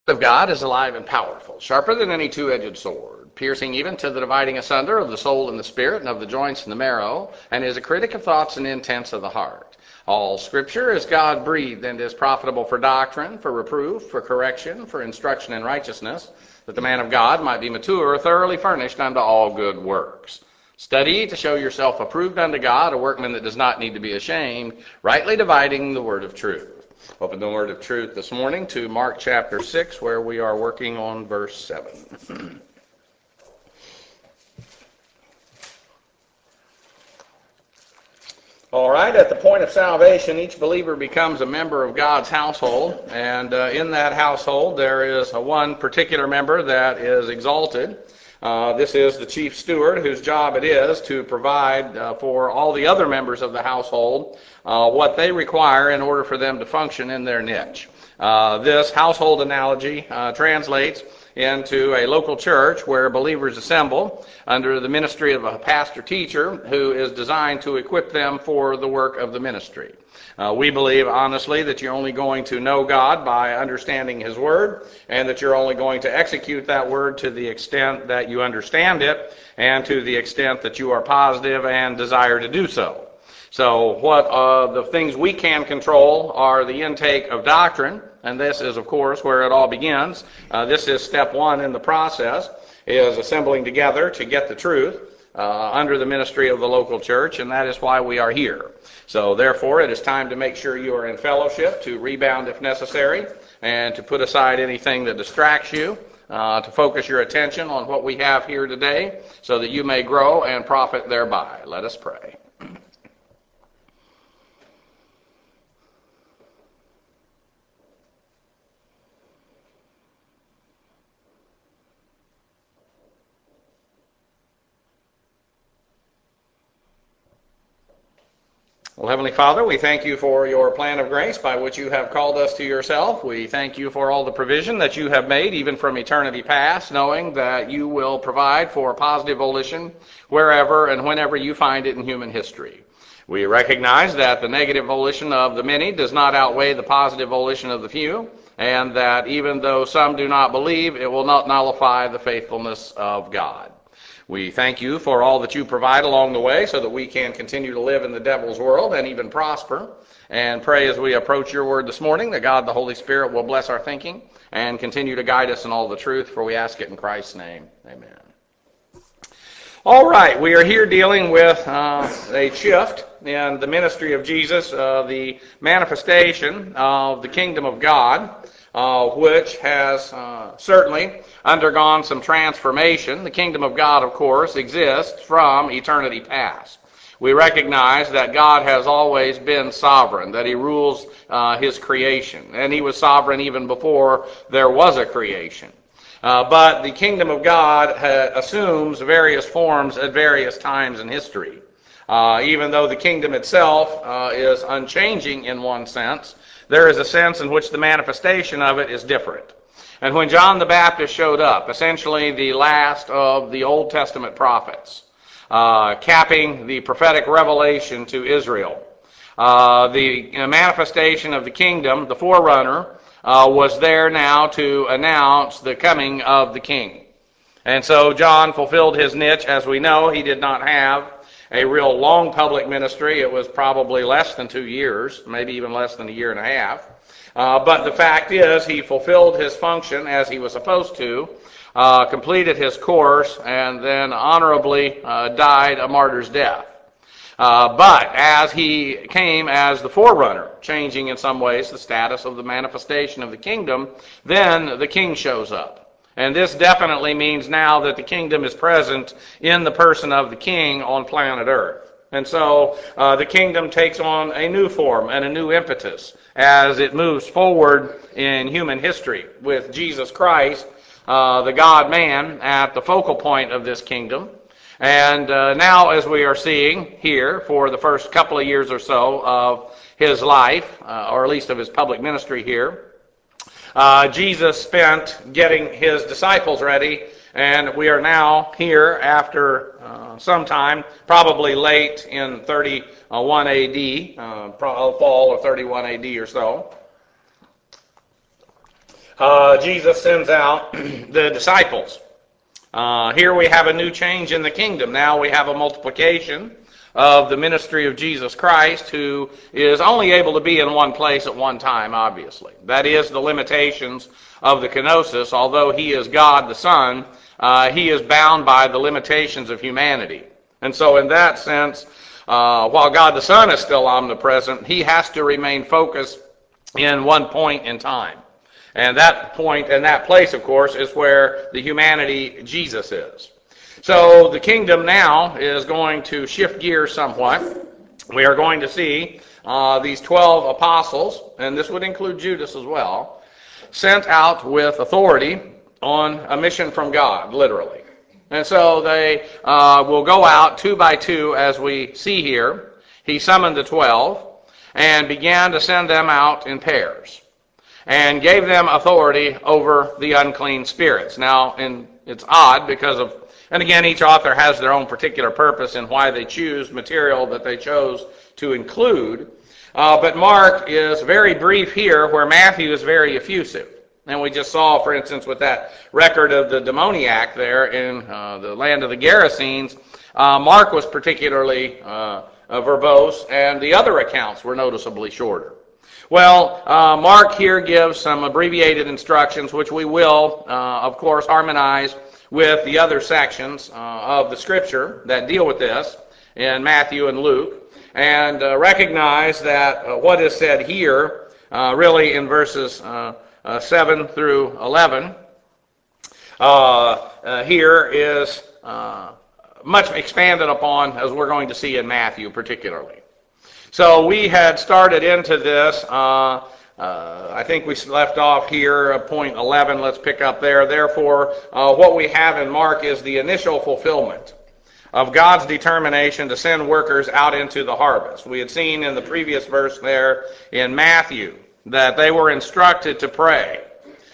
The word of God is alive and powerful, sharper than any two-edged sword, piercing even to the dividing asunder of the soul and the spirit, and of the joints and the marrow, and is a critic of thoughts and intents of the heart. All Scripture is God-breathed and is profitable for doctrine, for reproof, for correction, for instruction in righteousness, that the man of God might be mature, thoroughly furnished unto all good works. Study to show yourself approved unto God, a workman that does not need to be ashamed, rightly dividing the word of truth. Open the word of truth this morning to Mark chapter 6, where we are working on verse 7. All right, at the point of salvation, each believer becomes a member of God's household, and in that household there is one particular member that is exalted. This is the chief steward, whose job it is to provide for all the other members of the household what they require in order for them to function in their niche. This household analogy translates into a local church where believers assemble under the ministry of a pastor-teacher who is designed to equip them for the work of the ministry. We believe, honestly, that you're only going to know God by understanding His Word, and that you're only going to execute that Word to the extent that you understand it, and to the extent that you are positive and desire to do so. So what the things we can control are the intake of doctrine, and this is, of course, where it all begins. This is step one in the process, is assembling together to get the truth under the ministry of the local church, and that is why we are here. So therefore, it is time to make sure you are in fellowship, to rebound if necessary, and to put aside anything that distracts you, to focus your attention on what we have here today, so that you may grow and profit thereby. Let us pray. Well, Heavenly Father, we thank you for your plan of grace by which you have called us to yourself. We thank you for all the provision that you have made, even from eternity past, knowing that you will provide for positive volition wherever and whenever you find it in human history. We recognize that the negative volition of the many does not outweigh the positive volition of the few, and that even though some do not believe, it will not nullify the faithfulness of God. We thank you for all that you provide along the way so that we can continue to live in the devil's world and even prosper. And pray as we approach your word this morning that God the Holy Spirit will bless our thinking and continue to guide us in all the truth, for we ask it in Christ's name. Amen. All right, we are here dealing with a shift in the ministry of Jesus, the manifestation of the kingdom of God, which has certainly undergone some transformation. The kingdom of God, of course, exists from eternity past. We recognize that God has always been sovereign, that He rules His creation, and He was sovereign even before there was a creation. But the kingdom of God assumes various forms at various times in history. Even though the kingdom itself is unchanging in one sense, there is a sense in which the manifestation of it is different. And when John the Baptist showed up, essentially the last of the Old Testament prophets, capping the prophetic revelation to Israel, the manifestation of the kingdom, the forerunner, was there now to announce the coming of the king. And so John fulfilled his niche. As we know, he did not have a real long public ministry. It was probably less than 2 years, maybe even less than a year and a half. But the fact is, he fulfilled his function as he was supposed to, completed his course, and then honorably died a martyr's death. But as he came as the forerunner, changing in some ways the status of the manifestation of the kingdom, then the king shows up. And this definitely means now that the kingdom is present in the person of the king on planet Earth. And so the kingdom takes on a new form and a new impetus as it moves forward in human history with Jesus Christ, the God-man, at the focal point of this kingdom. And now, as we are seeing here for the first couple of years or so of his life, or at least of his public ministry here, Jesus spent getting his disciples ready, and we are now here after some time, probably late in 31 AD, fall of 31 AD or so. Jesus sends out the disciples. Here we have a new change in the kingdom. Now we have a multiplication of the ministry of Jesus Christ, who is only able to be in one place at one time, obviously. That is the limitations of the kenosis. Although he is God the Son, he is bound by the limitations of humanity. And so in that sense, while God the Son is still omnipresent, he has to remain focused in one point in time. And that point and that place, of course, is where the humanity Jesus is. So the kingdom now is going to shift gears somewhat. We are going to see these 12 apostles, and this would include Judas as well, sent out with authority on a mission from God, literally. And so they will go out two by two, as we see here. He summoned the 12 and began to send them out in pairs and gave them authority over the unclean spirits. Now, it's odd because of, and again, each author has their own particular purpose in why they choose material that they chose to include. But Mark is very brief here, where Matthew is very effusive. And we just saw, for instance, with that record of the demoniac there in the land of the Gerasenes, Mark was particularly verbose, and the other accounts were noticeably shorter. Well, Mark here gives some abbreviated instructions, which we will, of course, harmonize with the other sections of the Scripture that deal with this in Matthew and Luke, and recognize that what is said here, really in verses 7 through 11, here is much expanded upon, as we're going to see in Matthew particularly. So we had started into this, I think we left off here at point 11. Let's pick up there. Therefore, what we have in Mark is the initial fulfillment of God's determination to send workers out into the harvest. We had seen in the previous verse there in Matthew that they were instructed to pray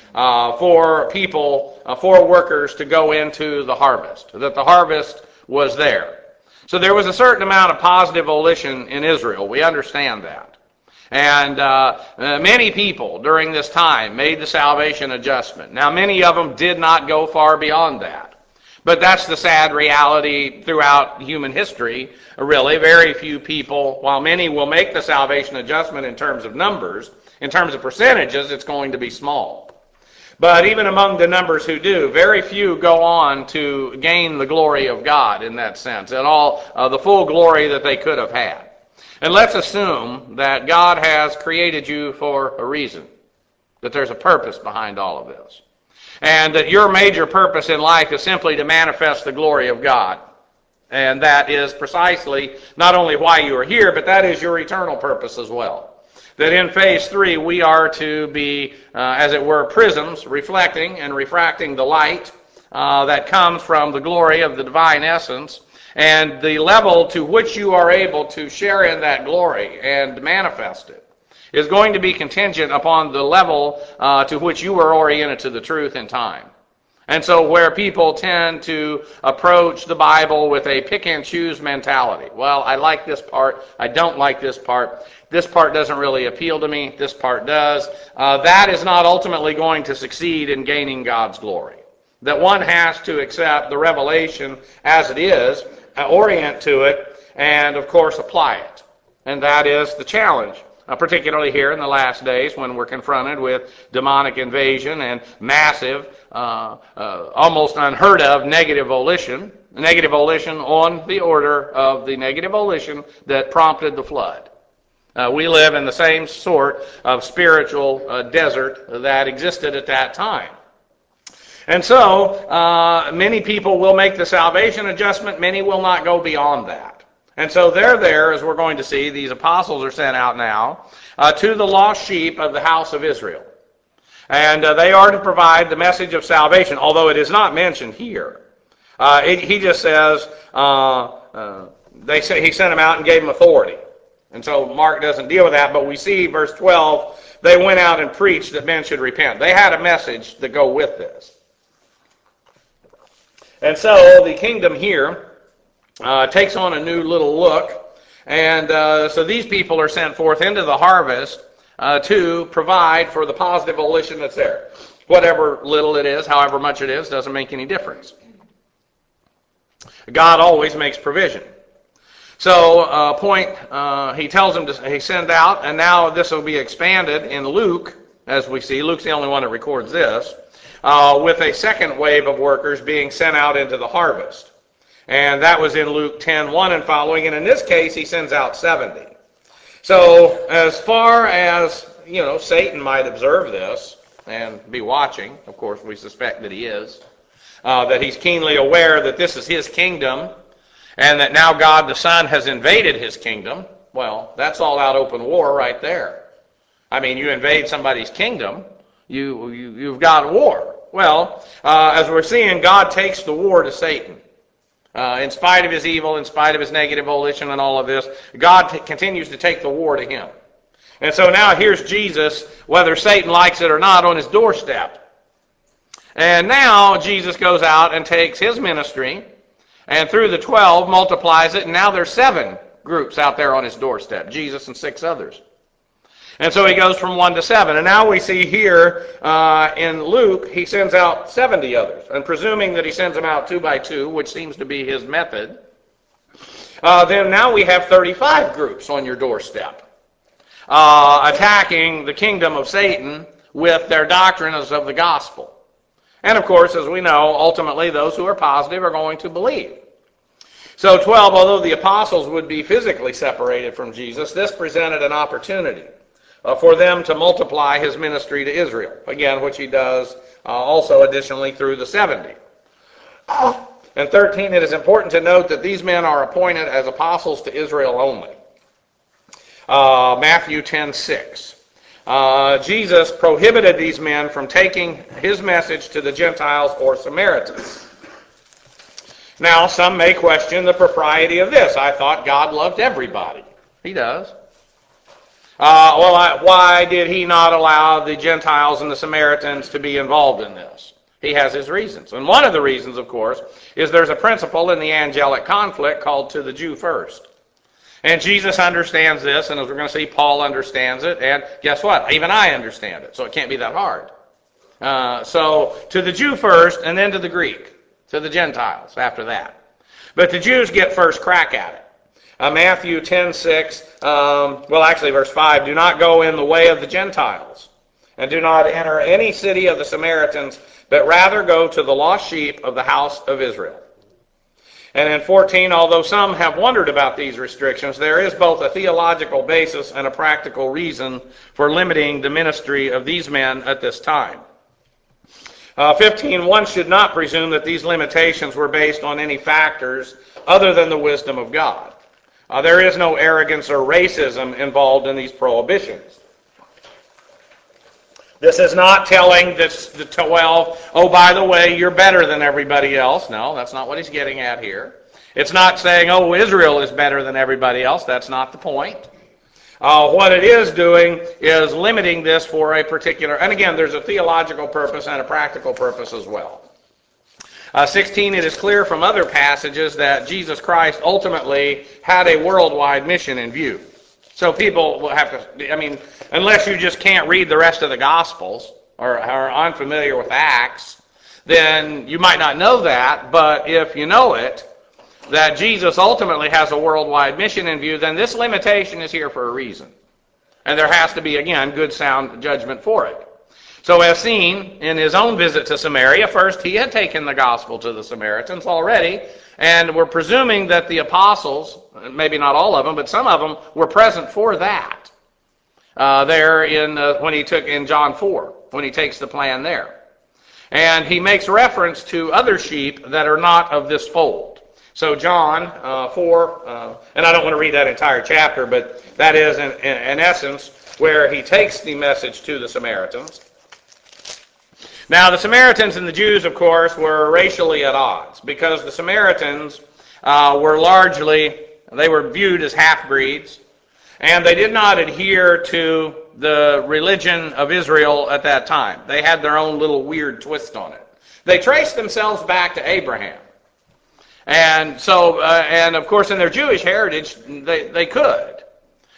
for people, for workers to go into the harvest, that the harvest was there. So there was a certain amount of positive volition in Israel. We understand that. And many people during this time made the salvation adjustment. Now, many of them did not go far beyond that. But that's the sad reality throughout human history, really. Very few people, while many will make the salvation adjustment in terms of numbers, in terms of percentages, it's going to be small. But even among the numbers who do, very few go on to gain the glory of God in that sense, and all the full glory that they could have had. And let's assume that God has created you for a reason, that there's a purpose behind all of this, and that your major purpose in life is simply to manifest the glory of God. And that is precisely not only why you are here, but that is your eternal purpose as well. That in phase 3 we are to be, as it were, prisms reflecting and refracting the light that comes from the glory of the divine essence, and the level to which you are able to share in that glory and manifest it is going to be contingent upon the level to which you are oriented to the truth in time. And so where people tend to approach the Bible with a pick and choose mentality, well, I like this part, I don't like this part doesn't really appeal to me, this part does, that is not ultimately going to succeed in gaining God's glory. That one has to accept the revelation as it is, orient to it, and of course apply it. And that is the challenge. Particularly here in the last days when we're confronted with demonic invasion and massive, almost unheard of negative volition on the order of the negative volition that prompted the flood. We live in the same sort of spiritual desert that existed at that time. And so many people will make the salvation adjustment, many will not go beyond that. And so they're there, as we're going to see, these apostles are sent out now to the lost sheep of the house of Israel. And they are to provide the message of salvation, although it is not mentioned here. He just says, he sent them out and gave them authority. And so Mark doesn't deal with that, but we see, verse 12, they went out and preached that men should repent. They had a message to go with this. And so the kingdom here takes on a new little look, and so these people are sent forth into the harvest to provide for the positive volition that's there. Whatever little it is, however much it is, doesn't make any difference. God always makes provision. So, he tells him he send out, and now this will be expanded in Luke, as we see. Luke's the only one that records this, with a second wave of workers being sent out into the harvest. And that was in Luke 10:1 and following, and in this case, he sends out 70. So, as far as, Satan might observe this and be watching, of course, we suspect that he is, that he's keenly aware that this is his kingdom, and that now God the Son has invaded his kingdom. Well, that's all out open war right there. I mean, you invade somebody's kingdom, you've got war. Well, as we're seeing, God takes the war to Satan. In spite of his evil, in spite of his negative volition and all of this, God continues to take the war to him. And so now here's Jesus, whether Satan likes it or not, on his doorstep. And now Jesus goes out and takes his ministry, and through the 12 multiplies it, and now there's 7 groups out there on his doorstep, Jesus and 6 others. And so he goes from 1 to 7. And now we see here in Luke, he sends out 70 others. And presuming that he sends them out 2 by 2, which seems to be his method, then now we have 35 groups on your doorstep, attacking the kingdom of Satan with their doctrines of the gospel. And of course, as we know, ultimately those who are positive are going to believe. So 12, although the apostles would be physically separated from Jesus, this presented an opportunity for them to multiply his ministry to Israel. Again, which he does also additionally through the 70. And 13, it is important to note that these men are appointed as apostles to Israel only. Matthew 10:6. Jesus prohibited these men from taking his message to the Gentiles or Samaritans. Now, some may question the propriety of this. I thought God loved everybody. He does. Why did he not allow the Gentiles and the Samaritans to be involved in this? He has his reasons. And one of the reasons, of course, is there's a principle in the angelic conflict called to the Jew first. And Jesus understands this, and as we're going to see, Paul understands it, and guess what? Even I understand it, so it can't be that hard. So to the Jew first, and then to the Greek, to the Gentiles after that. But the Jews get first crack at it. Matthew 10:6, verse 5, do not go in the way of the Gentiles, and do not enter any city of the Samaritans, but rather go to the lost sheep of the house of Israel. And in 14, although some have wondered about these restrictions, there is both a theological basis and a practical reason for limiting the ministry of these men at this time. 15, one should not presume that these limitations were based on any factors other than the wisdom of God. There is no arrogance or racism involved in these prohibitions. This is not telling the 12, oh, by the way, you're better than everybody else. No, that's not what he's getting at here. It's not saying, oh, Israel is better than everybody else. That's not the point. What it is doing is limiting this for a particular, and again, there's a theological purpose and a practical purpose as well. 16, it is clear from other passages that Jesus Christ ultimately had a worldwide mission in view. So people will have to, unless you just can't read the rest of the Gospels or are unfamiliar with Acts, then you might not know that, but if you know it, that Jesus ultimately has a worldwide mission in view, then this limitation is here for a reason. And there has to be, again, good sound judgment for it. So as seen in his own visit to Samaria, first he had taken the gospel to the Samaritans already, and we're presuming that the apostles, maybe not all of them, but some of them were present for that. There when he took in John 4, when he takes the plan there. And he makes reference to other sheep that are not of this fold. So John 4, and I don't want to read that entire chapter, but that is in essence where he takes the message to the Samaritans. Now, the Samaritans and the Jews, of course, were racially at odds because the Samaritans they were viewed as half-breeds, and they did not adhere to the religion of Israel at that time. They had their own little weird twist on it. They traced themselves back to Abraham. And so, and of course, in their Jewish heritage, they could.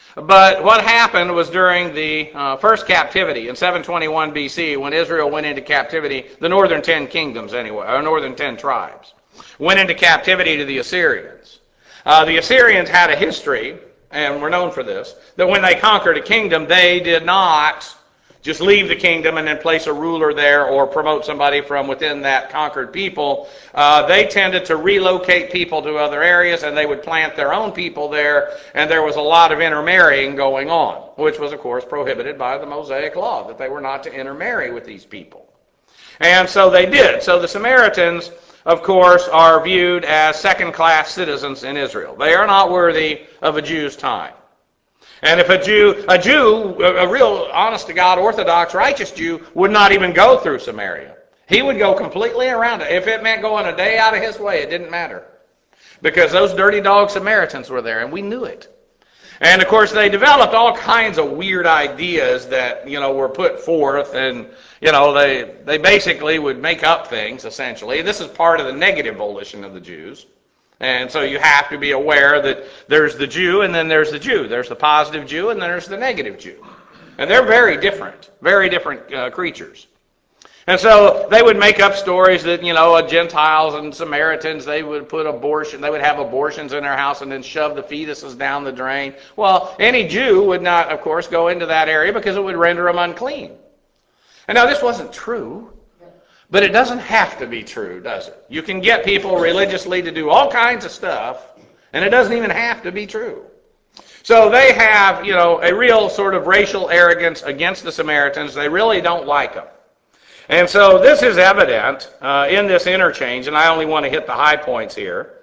But what happened was during the first captivity in 721 BC, when Israel went into captivity, the northern 10 kingdoms anyway, or northern 10 tribes, went into captivity to the Assyrians. The Assyrians had a history, and were known for this, that when they conquered a kingdom, they did not just leave the kingdom and then place a ruler there or promote somebody from within that conquered people. They tended to relocate people to other areas, and they would plant their own people there, and there was a lot of intermarrying going on, which was, of course, prohibited by the Mosaic law, that they were not to intermarry with these people. And so they did. So the Samaritans, of course, are viewed as second-class citizens in Israel. They are not worthy of a Jew's time. And if a Jew, a real honest-to-God, Orthodox, righteous Jew, would not even go through Samaria. He would go completely around it. If it meant going a day out of his way, it didn't matter. Because those dirty dog Samaritans were there, and we knew it. And, of course, they developed all kinds of weird ideas that, were put forth, and, they basically would make up things, essentially. This is part of the negative volition of the Jews. And so you have to be aware that there's the Jew and then there's the Jew. There's the positive Jew and then there's the negative Jew. And they're very different creatures. And so they would make up stories that, Gentiles and Samaritans, they would have abortions in their house and then shove the fetuses down the drain. Well, any Jew would not, of course, go into that area because it would render them unclean. And now this wasn't true. But it doesn't have to be true, does it? You can get people religiously to do all kinds of stuff, and it doesn't even have to be true. So they have, a real sort of racial arrogance against the Samaritans. They really don't like them. And so this is evident in this interchange, and I only want to hit the high points here.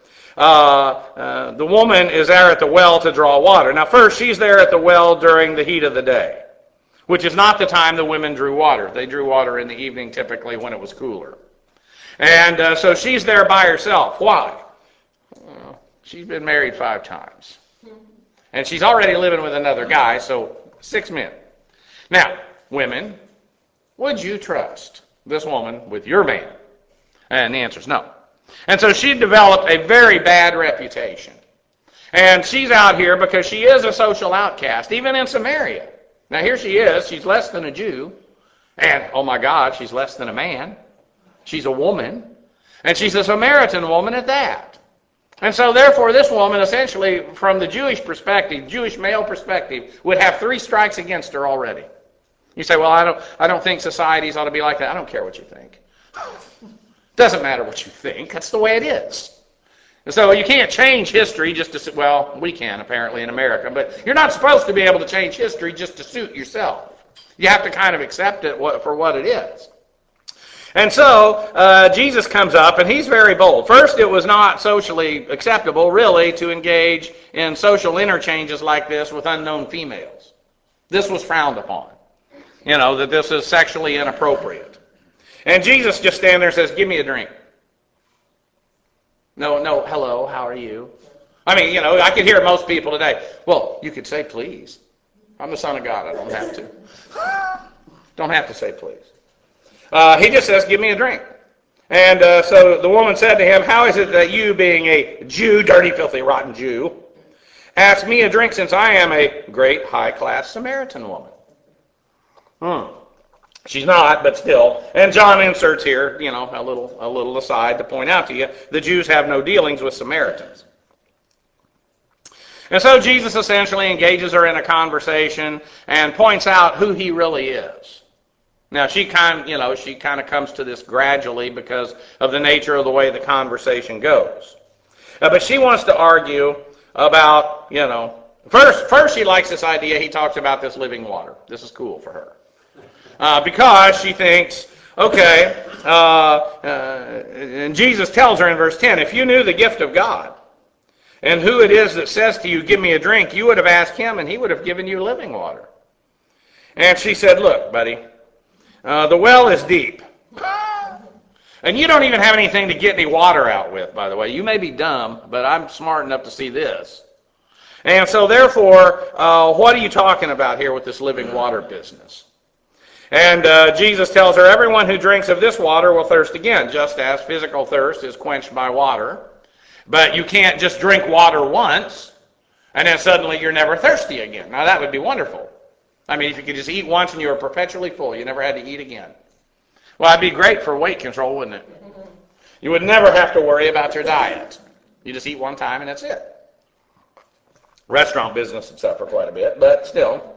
The woman is there at the well to draw water. Now, first, she's there at the well during the heat of the day, which is not the time the women drew water. They drew water in the evening, typically, when it was cooler. And so she's there by herself. Why? She's been married 5 times. And she's already living with another guy, so 6 men. Now, women, would you trust this woman with your man? And the answer is no. And so she developed a very bad reputation. And she's out here because she is a social outcast, even in Samaria. Now here she is, she's less than a Jew, and oh my God, she's less than a man. She's a woman, and she's a Samaritan woman at that. And so therefore this woman essentially, from the Jewish perspective, Jewish male perspective, would have 3 strikes against her already. You say, well, I don't think societies ought to be like that. I don't care what you think. Doesn't matter what you think, that's the way it is. And so you can't change history just to, well, we can apparently in America, but you're not supposed to be able to change history just to suit yourself. You have to kind of accept it for what it is. And so Jesus comes up, and he's very bold. First, it was not socially acceptable, really, to engage in social interchanges like this with unknown females. This was frowned upon. That this is sexually inappropriate. And Jesus just stands there and says, give me a drink. No, hello, how are you? I mean, I could hear most people today. Well, you could say please. I'm the Son of God. I don't have to. Don't have to say please. He just says, give me a drink. And so the woman said to him, how is it that you, being a Jew, dirty, filthy, rotten Jew, ask me a drink since I am a great, high-class Samaritan woman? She's not, but still. And John inserts here, a little aside to point out to you, the Jews have no dealings with Samaritans. And so Jesus essentially engages her in a conversation and points out who he really is. Now she kind of comes to this gradually because of the nature of the way the conversation goes. But she wants to argue about, first she likes this idea. He talks about this living water. This is cool for her. Because she thinks, okay, and Jesus tells her in verse 10, if you knew the gift of God and who it is that says to you, give me a drink, you would have asked him and he would have given you living water. And she said, look, buddy, the well is deep. And you don't even have anything to get any water out with, by the way. You may be dumb, but I'm smart enough to see this. And so therefore, what are you talking about here with this living water business? And Jesus tells her, everyone who drinks of this water will thirst again, just as physical thirst is quenched by water. But you can't just drink water once And then suddenly you're never thirsty again. Now that would be wonderful. I mean, if you could just eat once and you were perpetually full, you never had to eat again. Well, that'd be great for weight control, wouldn't it? You would never have to worry about your diet. You just eat one time and that's it. Restaurant business would suffer quite a bit, but still.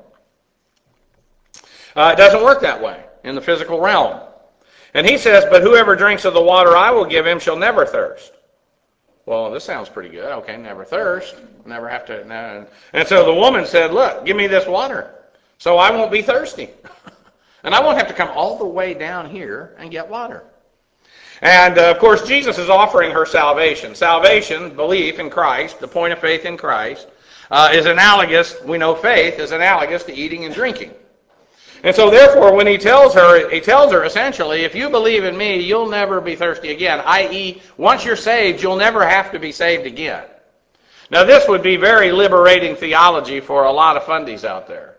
It doesn't work that way in the physical realm. And he says, but whoever drinks of the water I will give him shall never thirst. Well, this sounds pretty good. Okay, never thirst. Never have to. No. And so the woman said, look, give me this water so I won't be thirsty. And I won't have to come all the way down here and get water. And, of course, Jesus is offering her salvation. Salvation, belief in Christ, the point of faith in Christ, is analogous, we know faith is analogous to eating and drinking. And so, therefore, when he tells her essentially, if you believe in me, you'll never be thirsty again, i.e., once you're saved, you'll never have to be saved again. Now, this would be very liberating theology for a lot of fundies out there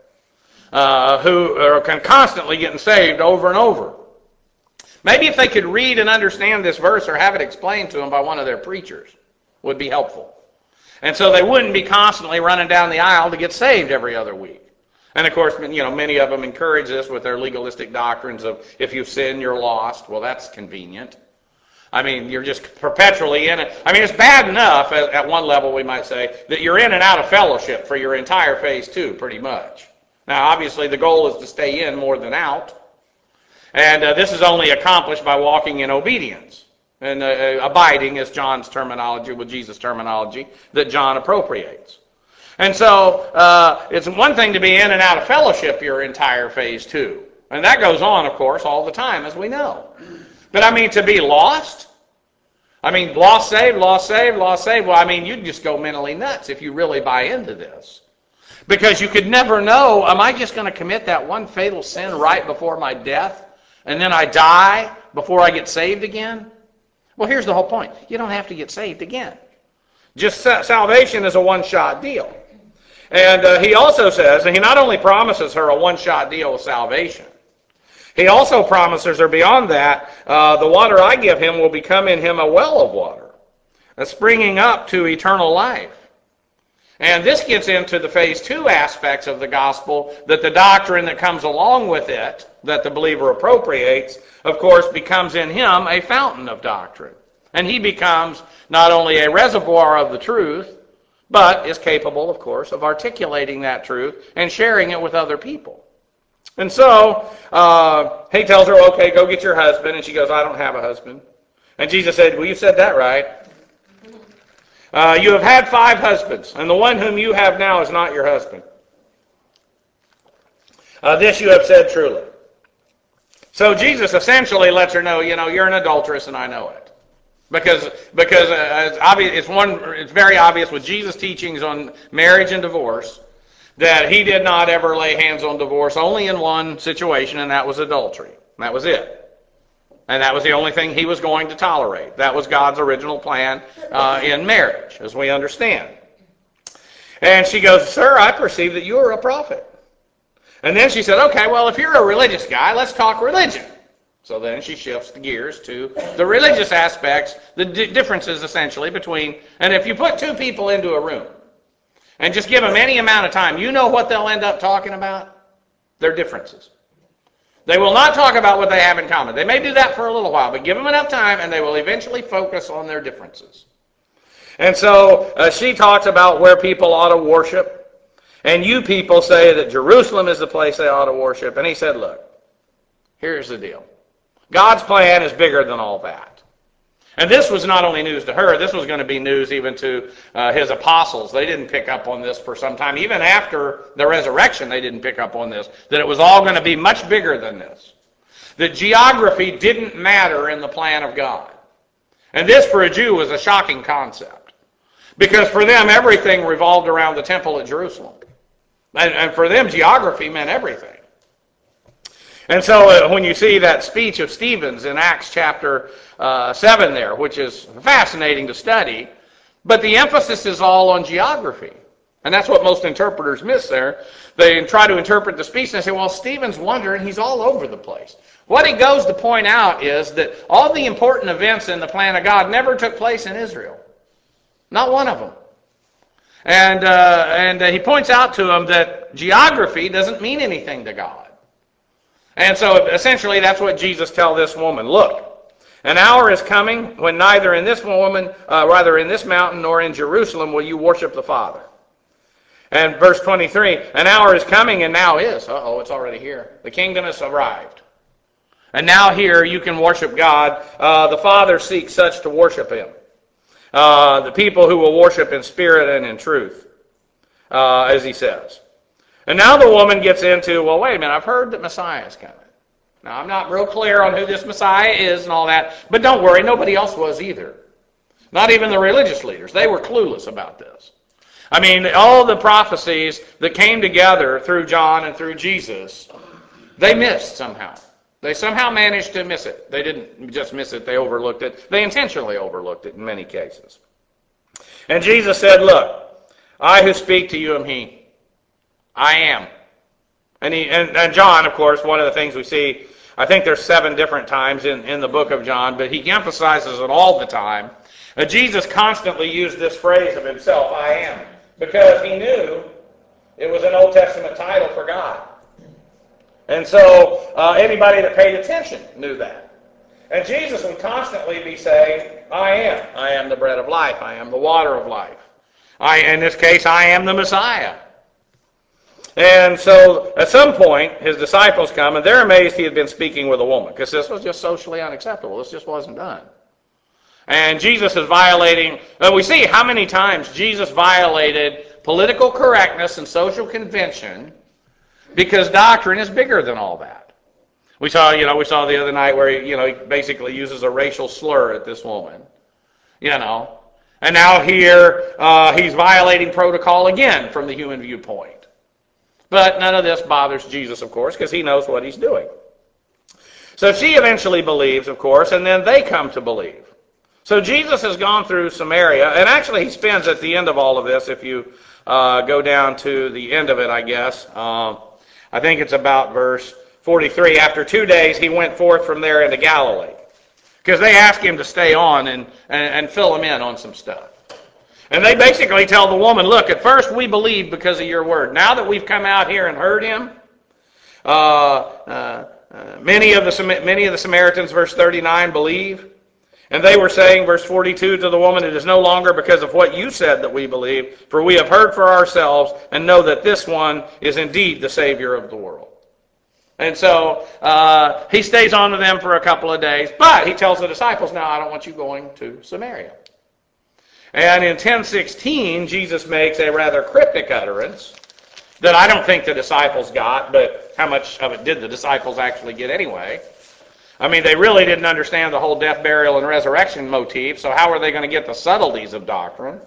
who are constantly getting saved over and over. Maybe if they could read and understand this verse or have it explained to them by one of their preachers would be helpful. And so they wouldn't be constantly running down the aisle to get saved every other week. And of course, many of them encourage this with their legalistic doctrines of if you sin, you're lost. Well, that's convenient. I mean, you're just perpetually in it. I mean, it's bad enough, at one level we might say, that you're in and out of fellowship for your entire phase 2, pretty much. Now, obviously, the goal is to stay in more than out. And this is only accomplished by walking in obedience. And abiding is John's terminology, with Jesus' terminology, that John appropriates. And so it's one thing to be in and out of fellowship your entire phase 2. And that goes on, of course, all the time, as we know. But I mean, to be lost? I mean, lost, saved, lost, saved, lost, saved. Well, I mean, you'd just go mentally nuts if you really buy into this. Because you could never know, am I just going to commit that one fatal sin right before my death? And then I die before I get saved again? Well, here's the whole point. You don't have to get saved again. Just salvation is a one-shot deal. And he also says, and he not only promises her a one-shot deal with salvation, he also promises her beyond that, the water I give him will become in him a well of water, springing up to eternal life. And this gets into the phase 2 aspects of the gospel, that the doctrine that comes along with it, that the believer appropriates, of course, becomes in him a fountain of doctrine. And he becomes not only a reservoir of the truth, but is capable, of course, of articulating that truth and sharing it with other people. And so he tells her, okay, go get your husband. And she goes, I don't have a husband. And Jesus said, well, you said that right. You have had 5 husbands, and the one whom you have now is not your husband. This you have said truly. So Jesus essentially lets her know, you're an adulteress and I know it. Because it's obvious, it's very obvious with Jesus' teachings on marriage and divorce that he did not ever lay hands on divorce only in one situation, and that was adultery. That was it. And that was the only thing he was going to tolerate. That was God's original plan in marriage, as we understand. And she goes, sir, I perceive that you are a prophet. And then she said, okay, well, if you're a religious guy, let's talk religion. So then she shifts the gears to the religious aspects, the differences essentially between, and if you put 2 people into a room and just give them any amount of time, you know what they'll end up talking about? Their differences. They will not talk about what they have in common. They may do that for a little while, but give them enough time and they will eventually focus on their differences. And so she talks about where people ought to worship. And you people say that Jerusalem is the place they ought to worship. And he said, look, here's the deal. God's plan is bigger than all that. And this was not only news to her, this was going to be news even to his apostles. They didn't pick up on this for some time. Even after the resurrection, they didn't pick up on this. That it was all going to be much bigger than this. That geography didn't matter in the plan of God. And this for a Jew was a shocking concept. Because for them, everything revolved around the temple at Jerusalem. And for them, geography meant everything. And so when you see that speech of Stephen's in Acts chapter 7 there, which is fascinating to study, but the emphasis is all on geography. And that's what most interpreters miss there. They try to interpret the speech and they say, well, Stephen's wandering, he's all over the place. What he goes to point out is that all the important events in the plan of God never took place in Israel. Not one of them. And he points out to them that geography doesn't mean anything to God. And so essentially that's what Jesus tells this woman. Look, an hour is coming when neither in this in this mountain nor in Jerusalem will you worship the Father. And verse 23, an hour is coming and now is. It's already here. The kingdom has arrived. And now here you can worship God. The Father seeks such to worship him. The people who will worship in spirit and in truth, as he says. And now the woman gets into, well, wait a minute, I've heard that Messiah is coming. Now, I'm not real clear on who this Messiah is and all that, but don't worry, nobody else was either. Not even the religious leaders. They were clueless about this. I mean, all the prophecies that came together through John and through Jesus, they missed somehow. They somehow managed to miss it. They didn't just miss it, they overlooked it. They intentionally overlooked it in many cases. And Jesus said, look, I who speak to you am he. I am. And John, of course, one of the things we see, I think there's 7 different times in the book of John, but he emphasizes it all the time. Jesus constantly used this phrase of himself, I am, because he knew it was an Old Testament title for God. And so anybody that paid attention knew that. And Jesus would constantly be saying, I am. I am the bread of life. I am the water of life. In this case, I am the Messiah. And so at some point, his disciples come, and they're amazed he had been speaking with a woman, because this was just socially unacceptable. This just wasn't done. And Jesus is violating, we see how many times Jesus violated political correctness and social convention, because doctrine is bigger than all that. We saw the other night where he basically uses a racial slur at this woman, And now here he's violating protocol again from the human viewpoint. But none of this bothers Jesus, of course, because he knows what he's doing. So she eventually believes, of course, and then they come to believe. So Jesus has gone through Samaria, and actually he spends at the end of all of this, if you go down to the end of it, I guess, I think it's about verse 43. After 2 days, he went forth from there into Galilee. Because they ask him to stay on and fill him in on some stuff. And they basically tell the woman, look, at first we believed because of your word. Now that we've come out here and heard him, many of the Samaritans, verse 39, believe. And they were saying, verse 42, to the woman, it is no longer because of what you said that we believe, for we have heard for ourselves and know that this one is indeed the Savior of the world. And so he stays on to them for a couple of days, but he tells the disciples, now I don't want you going to Samaria. And in 10:16, Jesus makes a rather cryptic utterance that I don't think the disciples got, but how much of it did the disciples actually get anyway? I mean, they really didn't understand the whole death, burial, and resurrection motif, so how are they going to get the subtleties of doctrine?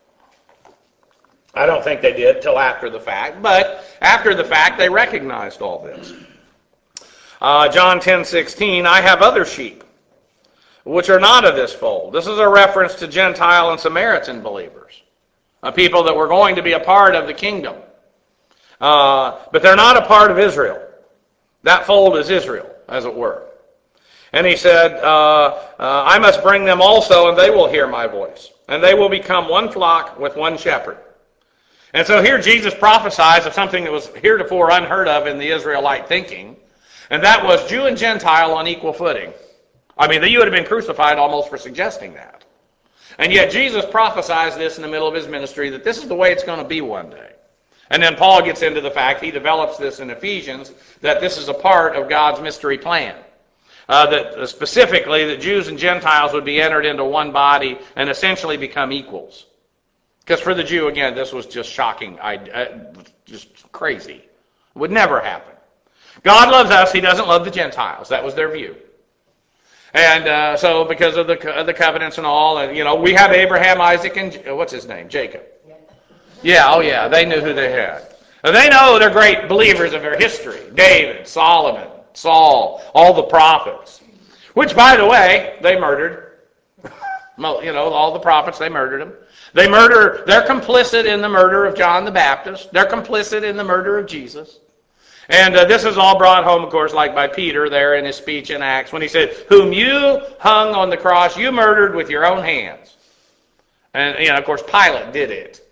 I don't think they did till after the fact, but after the fact, they recognized all this. John 10:16, I have other sheep, which are not of this fold. This is a reference to Gentile and Samaritan believers, people that were going to be a part of the kingdom. But they're not a part of Israel. That fold is Israel, as it were. And he said, I must bring them also, and they will hear my voice. And they will become one flock with one shepherd. And so here Jesus prophesies of something that was heretofore unheard of in the Israelite thinking, and that was Jew and Gentile on equal footing. I mean, you would have been crucified almost for suggesting that. And yet Jesus prophesies this in the middle of his ministry, that this is the way it's going to be one day. And then Paul gets into the fact, he develops this in Ephesians, that this is a part of God's mystery plan. That specifically, that Jews and Gentiles would be entered into one body and essentially become equals. Because for the Jew, again, this was just shocking, just crazy. It would never happen. God loves us, he doesn't love the Gentiles. That was their view. And so because of the covenants and all, and we have Abraham, Isaac, and what's his name? Jacob. Yeah, they knew who they had. And they know they're great believers of their history. David, Solomon, Saul, all the prophets. Which, by the way, they murdered. All the prophets, they murdered them. They're complicit in the murder of John the Baptist. They're complicit in the murder of Jesus. And this is all brought home, of course, like by Peter there in his speech in Acts, when he said, whom you hung on the cross, you murdered with your own hands. And, of course, Pilate did it.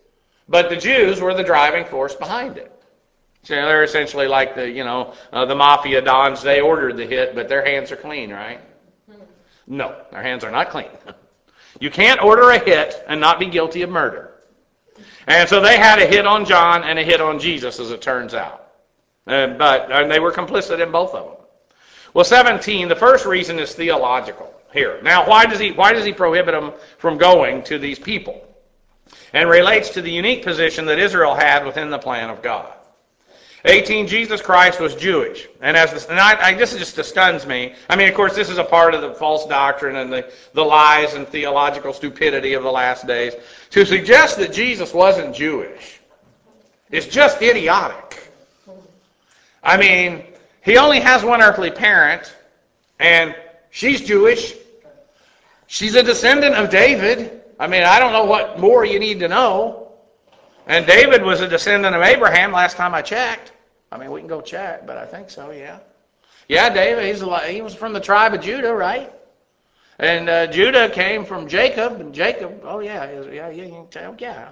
But the Jews were the driving force behind it. So they're essentially like the mafia dons. They ordered the hit, but their hands are clean, right? No, their hands are not clean. You can't order a hit and not be guilty of murder. And so they had a hit on John and a hit on Jesus, as it turns out. And they were complicit in both of them. Well, 17, the first reason is theological here. Now, why does he prohibit them from going to these people? And relates to the unique position that Israel had within the plan of God. 18, Jesus Christ was Jewish. And this just stuns me. I mean, of course, this is a part of the false doctrine and the lies and theological stupidity of the last days. To suggest that Jesus wasn't Jewish is just idiotic. I mean, he only has one earthly parent, and she's Jewish. She's a descendant of David. I mean, I don't know what more you need to know. And David was a descendant of Abraham last time I checked. I mean, we can go check, but I think so, yeah. Yeah, David, he was from the tribe of Judah, right? And Judah came from Jacob, and Jacob, yeah.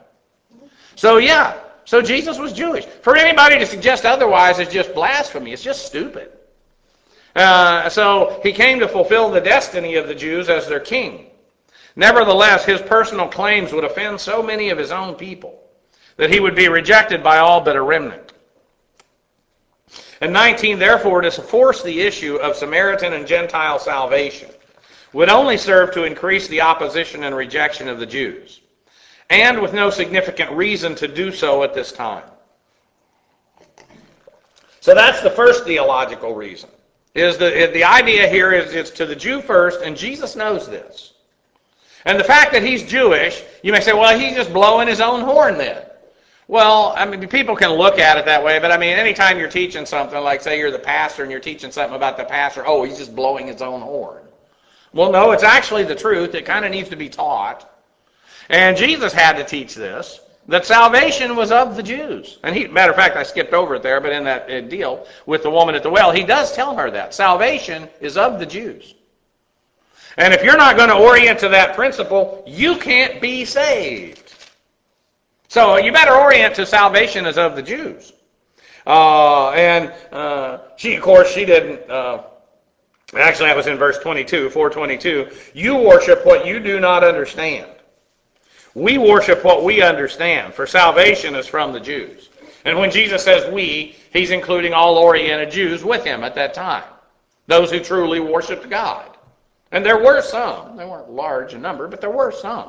So Jesus was Jewish. For anybody to suggest otherwise is just blasphemy. It's just stupid. So he came to fulfill the destiny of the Jews as their king. Nevertheless, his personal claims would offend so many of his own people that he would be rejected by all but a remnant. And 19, therefore, to force the issue of Samaritan and Gentile salvation would only serve to increase the opposition and rejection of the Jews, and with no significant reason to do so at this time. So that's the first theological reason. The idea here is it's to the Jew first, and Jesus knows this. And the fact that he's Jewish, you may say, well, he's just blowing his own horn then. Well, I mean, people can look at it that way, but I mean, anytime you're teaching something, like say you're the pastor and you're teaching something about the pastor, oh, he's just blowing his own horn. Well, no, it's actually the truth. It kind of needs to be taught. And Jesus had to teach this, that salvation was of the Jews. And matter of fact, I skipped over it there, but in that deal with the woman at the well, he does tell her that. Salvation is of the Jews. And if you're not going to orient to that principle, you can't be saved. So you better orient to salvation as of the Jews. She didn't. Actually, that was in verse 22, 422. You worship what you do not understand. We worship what we understand, for salvation is from the Jews. And when Jesus says we, he's including all oriented Jews with him at that time. Those who truly worshiped God. And there were some. They weren't large in number, but there were some.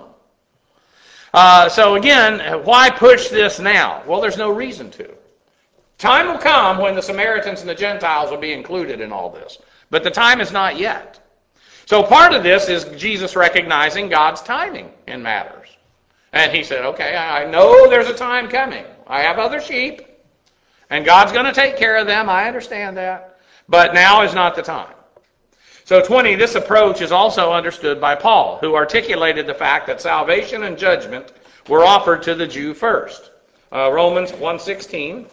So again, why push this now? Well, there's no reason to. Time will come when the Samaritans and the Gentiles will be included in all this. But the time is not yet. So part of this is Jesus recognizing God's timing in matters. And he said, okay, I know there's a time coming. I have other sheep, and God's going to take care of them. I understand that. But now is not the time. So 20, this approach is also understood by Paul, who articulated the fact that salvation and judgment were offered to the Jew first. Romans 1:16.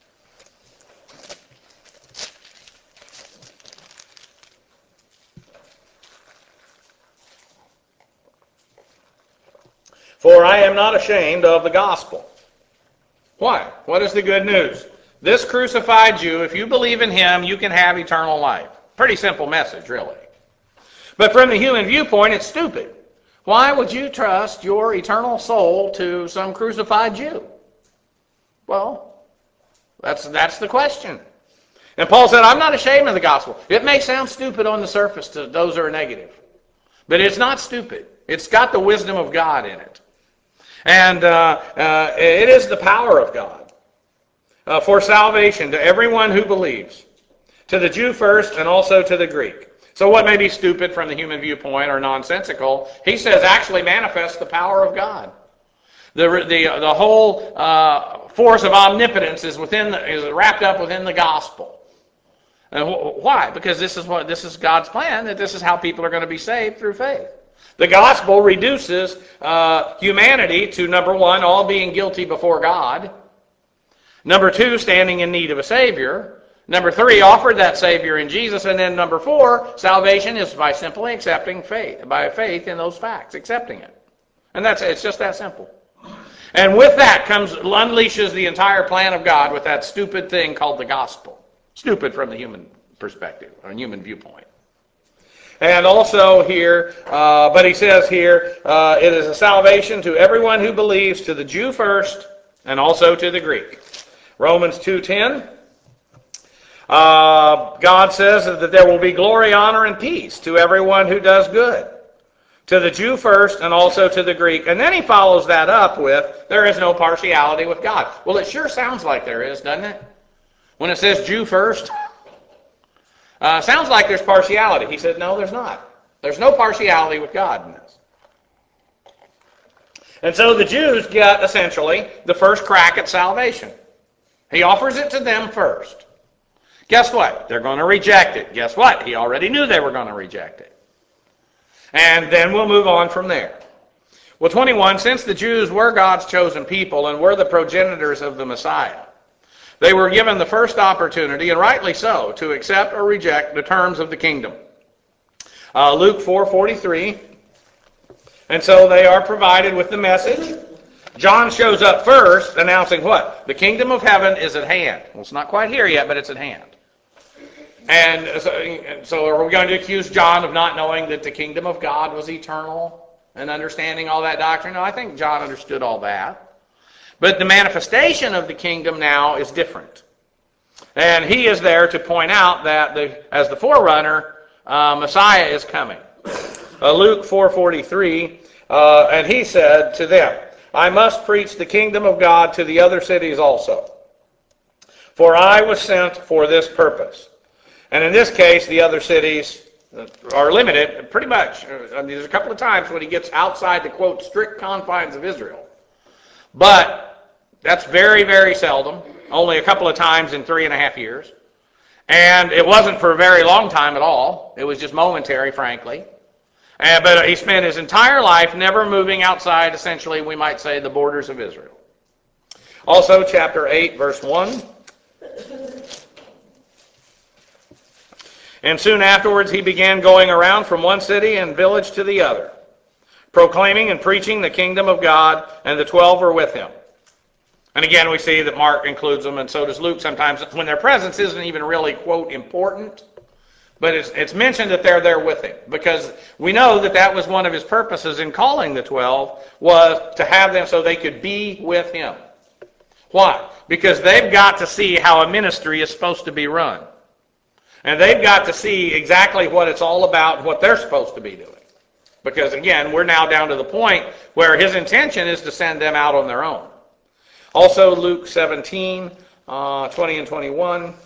For I am not ashamed of the gospel. Why? What is the good news? This crucified Jew, if you believe in him, you can have eternal life. Pretty simple message, really. But from the human viewpoint, it's stupid. Why would you trust your eternal soul to some crucified Jew? Well, that's the question. And Paul said, I'm not ashamed of the gospel. It may sound stupid on the surface to those who are negative. But it's not stupid. It's got the wisdom of God in it. And it is the power of God for salvation to everyone who believes. To the Jew first and also to the Greek. So what may be stupid from the human viewpoint or nonsensical, he says actually manifests the power of God. The whole force of omnipotence is wrapped up within the gospel. And why? Because this is God's plan, that this is how people are going to be saved through faith. The gospel reduces humanity to, number one, all being guilty before God. Number two, standing in need of a Savior. Number three, offered that Savior in Jesus. And then number four, salvation is by simply accepting faith, by faith in those facts, accepting it. And it's just that simple. And with that unleashes the entire plan of God with that stupid thing called the gospel. Stupid from the human perspective, or human viewpoint. And also here, but he says here, it is a salvation to everyone who believes, to the Jew first, and also to the Greek. Romans 2:10, God says that there will be glory, honor, and peace to everyone who does good. To the Jew first, and also to the Greek. And then he follows that up with, there is no partiality with God. Well, it sure sounds like there is, doesn't it? When it says Jew first, sounds like there's partiality. He said, no, there's not. There's no partiality with God in this. And so the Jews get, essentially, the first crack at salvation. He offers it to them first. Guess what? They're going to reject it. Guess what? He already knew they were going to reject it. And then we'll move on from there. Well, 21, since the Jews were God's chosen people and were the progenitors of the Messiah, they were given the first opportunity, and rightly so, to accept or reject the terms of the kingdom. Luke 4:43. And so they are provided with the message. John shows up first, announcing what? The kingdom of heaven is at hand. Well, it's not quite here yet, but it's at hand. And so are we going to accuse John of not knowing that the kingdom of God was eternal and understanding all that doctrine? No, I think John understood all that. But the manifestation of the kingdom now is different. And he is there to point out that as the forerunner, Messiah is coming. Luke 4:43, and he said to them, I must preach the kingdom of God to the other cities also, for I was sent for this purpose. And in this case, the other cities are limited, pretty much. There's a couple of times when he gets outside the, quote, strict confines of Israel. But that's very, very seldom. Only a couple of times in 3.5 years. And it wasn't for a very long time at all. It was just momentary, frankly. But he spent his entire life never moving outside, essentially, we might say, the borders of Israel. Also, chapter 8, verse 1. And soon afterwards he began going around from one city and village to the other, proclaiming and preaching the kingdom of God, and the 12 were with him. And again, we see that Mark includes them, and so does Luke sometimes, when their presence isn't even really, quote, important, but it's mentioned that they're there with him, because we know that that was one of his purposes in calling the 12, was to have them so they could be with him. Why? Because they've got to see how a ministry is supposed to be run. And they've got to see exactly what it's all about, what they're supposed to be doing. Because again, we're now down to the point where his intention is to send them out on their own. Also, Luke 17, 20 and 21.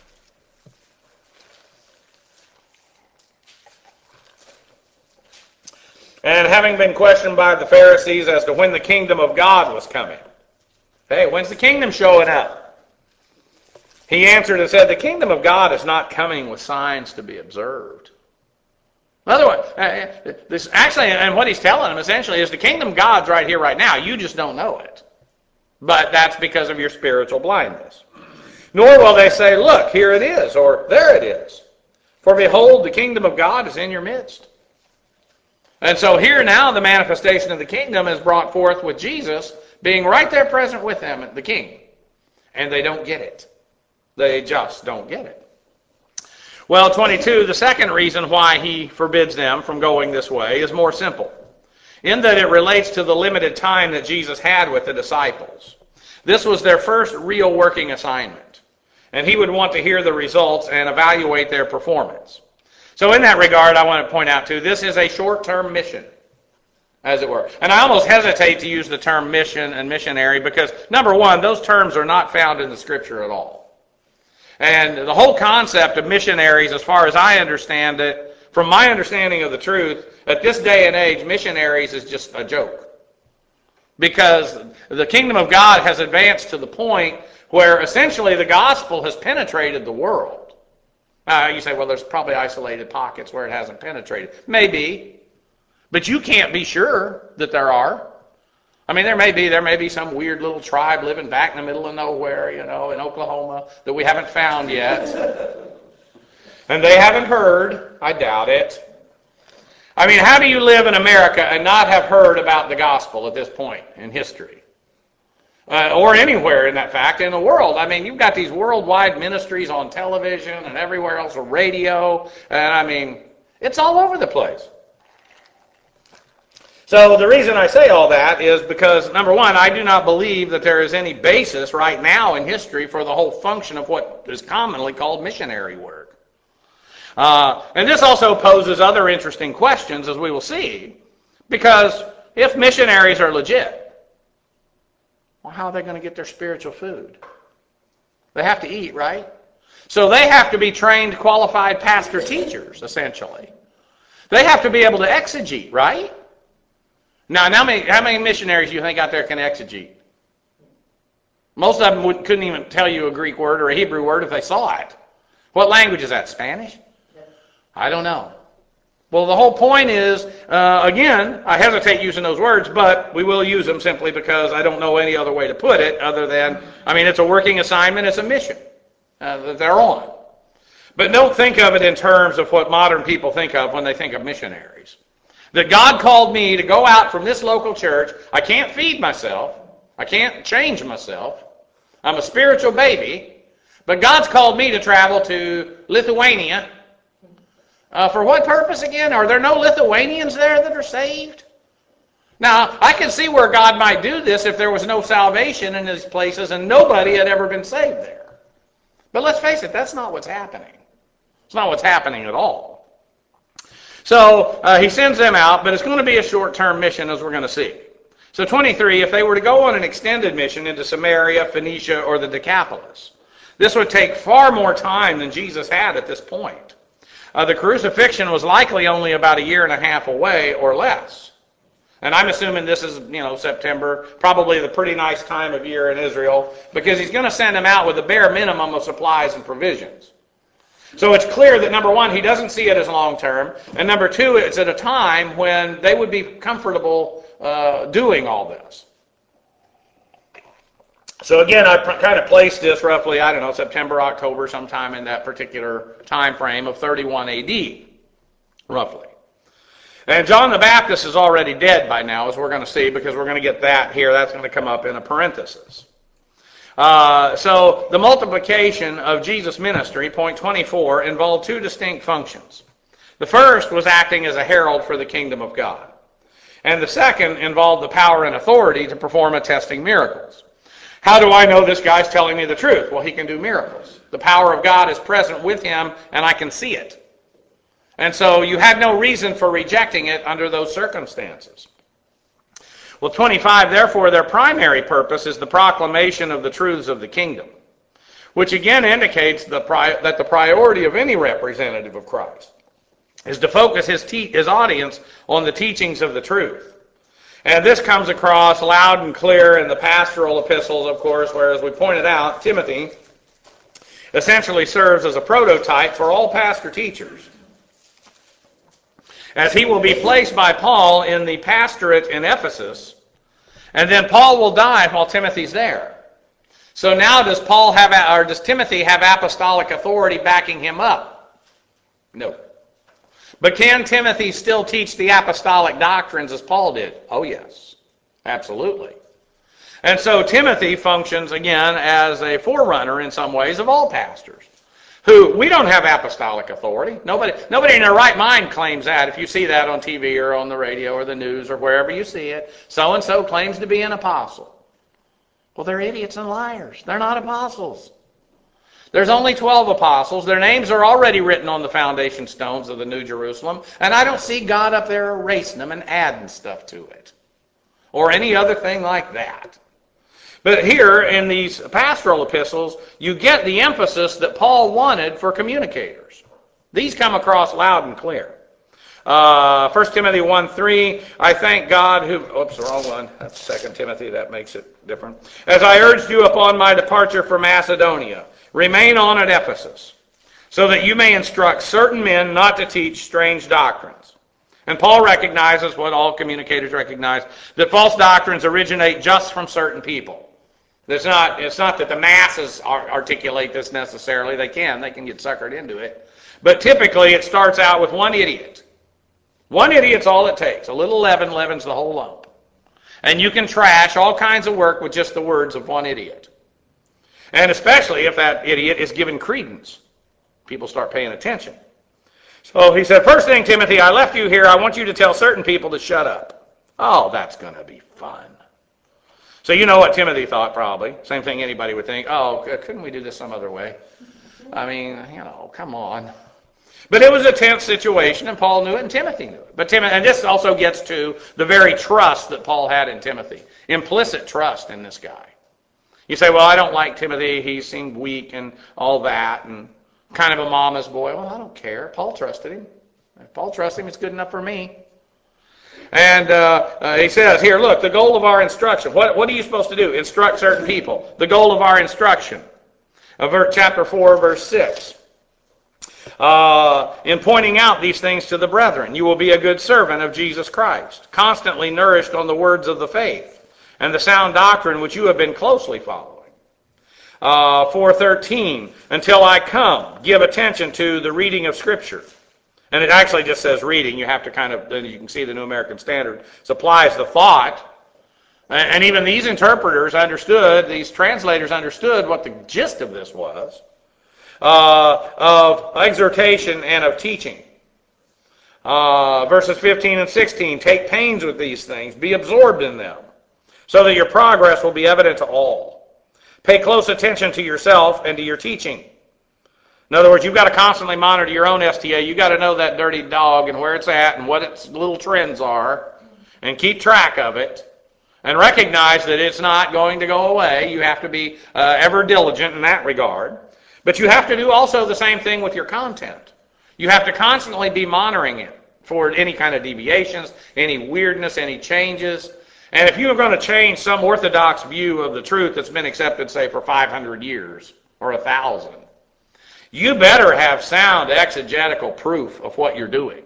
And having been questioned by the Pharisees as to when the kingdom of God was coming. Hey, when's the kingdom showing up? He answered and said, the kingdom of God is not coming with signs to be observed. In other words, this actually, and what he's telling them essentially is the kingdom of God's right here, right now. You just don't know it. But that's because of your spiritual blindness. Nor will they say, look, here it is, or there it is. For behold, the kingdom of God is in your midst. And so here now the manifestation of the kingdom is brought forth with Jesus being right there present with them, the king. And they don't get it. They just don't get it. Well, 22, the second reason why he forbids them from going this way is more simple, in that it relates to the limited time that Jesus had with the disciples. This was their first real working assignment, and he would want to hear the results and evaluate their performance. So in that regard, I want to point out, too, this is a short-term mission, as it were. And I almost hesitate to use the term mission and missionary because, number one, those terms are not found in the Scripture at all. And the whole concept of missionaries, as far as I understand it, from my understanding of the truth, at this day and age, missionaries is just a joke. Because the kingdom of God has advanced to the point where essentially the gospel has penetrated the world. You say, well, there's probably isolated pockets where it hasn't penetrated. Maybe. But you can't be sure that there are. I mean, there may be some weird little tribe living back in the middle of nowhere, in Oklahoma that we haven't found yet. And they haven't heard. I doubt it. I mean, how do you live in America and not have heard about the gospel at this point in history? or anywhere, in that fact, in the world. I mean, you've got these worldwide ministries on television and everywhere else, on radio, and I mean, it's all over the place. So the reason I say all that is because, number one, I do not believe that there is any basis right now in history for the whole function of what is commonly called missionary work. And this also poses other interesting questions, as we will see, because if missionaries are legit, well, how are they going to get their spiritual food? They have to eat, right? So they have to be trained, qualified pastor teachers, essentially. They have to be able to exegete, right? Now, how many missionaries do you think out there can exegete? Most of them couldn't even tell you a Greek word or a Hebrew word if they saw it. What language is that? Spanish? I don't know. Well, the whole point is, again, I hesitate using those words, but we will use them simply because I don't know any other way to put it other than, I mean, it's a working assignment, it's a mission that they're on. But don't think of it in terms of what modern people think of when they think of missionaries. That God called me to go out from this local church. I can't feed myself. I can't change myself. I'm a spiritual baby. But God's called me to travel to Lithuania. For what purpose again? Are there no Lithuanians there that are saved? Now, I can see where God might do this if there was no salvation in these places and nobody had ever been saved there. But let's face it, that's not what's happening. It's not what's happening at all. So he sends them out, but it's going to be a short-term mission, as we're going to see. So 23, if they were to go on an extended mission into Samaria, Phoenicia, or the Decapolis, this would take far more time than Jesus had at this point. The crucifixion was likely only about a year and a half away or less. And I'm assuming this is, September, probably the pretty nice time of year in Israel, because he's going to send them out with a bare minimum of supplies and provisions. So it's clear that, number one, he doesn't see it as long-term, and number two, it's at a time when they would be comfortable doing all this. So again, I kind of placed this roughly, September, October, sometime in that particular time frame of 31 AD, roughly. And John the Baptist is already dead by now, as we're going to see, because we're going to get that here. That's going to come up in a parenthesis. So the multiplication of Jesus' ministry, point 24, involved two distinct functions. The first was acting as a herald for the kingdom of God. And the second involved the power and authority to perform attesting miracles. How do I know this guy's telling me the truth? Well, he can do miracles. The power of God is present with him, and I can see it. And so you had no reason for rejecting it under those circumstances. Well, 25, therefore, their primary purpose is the proclamation of the truths of the kingdom, which again indicates that the priority of any representative of Christ is to focus his audience on the teachings of the truth. And this comes across loud and clear in the pastoral epistles, of course, where, as we pointed out, Timothy essentially serves as a prototype for all pastor teachers, as he will be placed by Paul in the pastorate in Ephesus, and then Paul will die while Timothy's there. So now does Timothy have apostolic authority backing him up? No. But can Timothy still teach the apostolic doctrines as Paul did? Oh yes, absolutely. And so Timothy functions again as a forerunner in some ways of all pastors. We don't have apostolic authority. Nobody in their right mind claims that. If you see that on TV or on the radio or the news or wherever you see it, so-and-so claims to be an apostle. Well, they're idiots and liars. They're not apostles. There's only 12 apostles. Their names are already written on the foundation stones of the New Jerusalem, and I don't see God up there erasing them and adding stuff to it or any other thing like that. But here in these pastoral epistles, you get the emphasis that Paul wanted for communicators. These come across loud and clear. 1 Timothy 1:3, I thank God who... Oops, wrong one. That's 2 Timothy. That makes it different. As I urged you upon my departure for Macedonia, remain on at Ephesus, so that you may instruct certain men not to teach strange doctrines. And Paul recognizes what all communicators recognize, that false doctrines originate just from certain people. It's not that the masses articulate this necessarily. They can get suckered into it. But typically it starts out with one idiot. One idiot's all it takes. A little leaven leavens the whole lump. And you can trash all kinds of work with just the words of one idiot. And especially if that idiot is given credence. People start paying attention. So he said, first thing, Timothy, I left you here. I want you to tell certain people to shut up. Oh, that's going to be fun. So you know what Timothy thought probably. Same thing anybody would think. Oh, couldn't we do this some other way? I mean, come on. But it was a tense situation, and Paul knew it, and Timothy knew it. And this also gets to the very trust that Paul had in Timothy. Implicit trust in this guy. You say, well, I don't like Timothy. He seemed weak and all that, and kind of a mama's boy. Well, I don't care. Paul trusted him. If Paul trusts him, it's good enough for me. And he says, here, look, the goal of our instruction. What are you supposed to do? Instruct certain people. The goal of our instruction. Chapter 4, verse 6. In pointing out these things to the brethren, you will be a good servant of Jesus Christ, constantly nourished on the words of the faith and the sound doctrine which you have been closely following. 4:13, until I come, give attention to the reading of Scripture. And it actually just says reading. You have to then you can see the New American Standard supplies the thought. And even these interpreters understood, these translators understood what the gist of this was, of exhortation and of teaching. Verses 15 and 16, take pains with these things, be absorbed in them, so that your progress will be evident to all. Pay close attention to yourself and to your teaching. In other words, you've got to constantly monitor your own STA. You've got to know that dirty dog and where it's at and what its little trends are, and keep track of it, and recognize that it's not going to go away. You have to be ever diligent in that regard. But you have to do also the same thing with your content. You have to constantly be monitoring it for any kind of deviations, any weirdness, any changes. And if you're going to change some orthodox view of the truth that's been accepted, say, for 500 years or 1,000, you better have sound exegetical proof of what you're doing.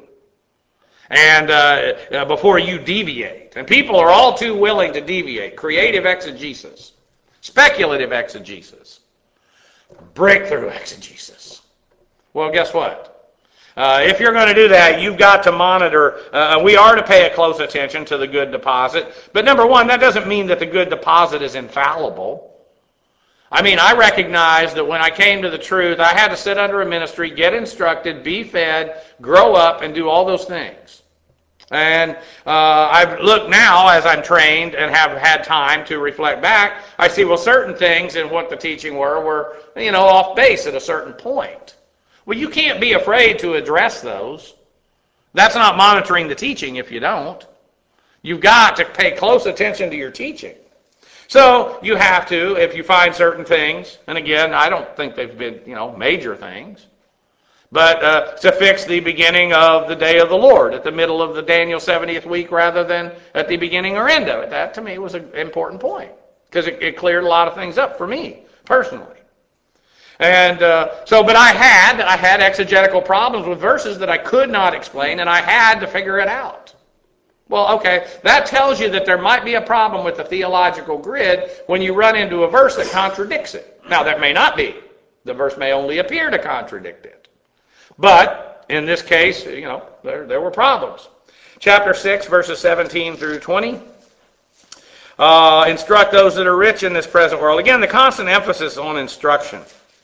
And before you deviate. And people are all too willing to deviate. Creative exegesis, speculative exegesis, breakthrough exegesis. Well, guess what? If you're going to do that, you've got to monitor. We are to pay a close attention to the good deposit. But number one, that doesn't mean that the good deposit is infallible. I mean, I recognize that when I came to the truth, I had to sit under a ministry, get instructed, be fed, grow up, and do all those things. And I've looked now, as I'm trained and have had time to reflect back, I see, well, certain things in what the teaching were, off base at a certain point. Well, you can't be afraid to address those. That's not monitoring the teaching if you don't. You've got to pay close attention to your teaching. So you have to, if you find certain things, and again, I don't think they've been, major things, but to fix the beginning of the day of the Lord at the middle of the Daniel 70th week rather than at the beginning or end of it. That, to me, was an important point because it cleared a lot of things up for me personally. And but I had exegetical problems with verses that I could not explain, and I had to figure it out. Well, okay, that tells you that there might be a problem with the theological grid when you run into a verse that contradicts it. Now, that may not be. The verse may only appear to contradict it. But, in this case, there were problems. Chapter 6, verses 17 through 20. Instruct those that are rich in this present world. Again, the constant emphasis on instruction.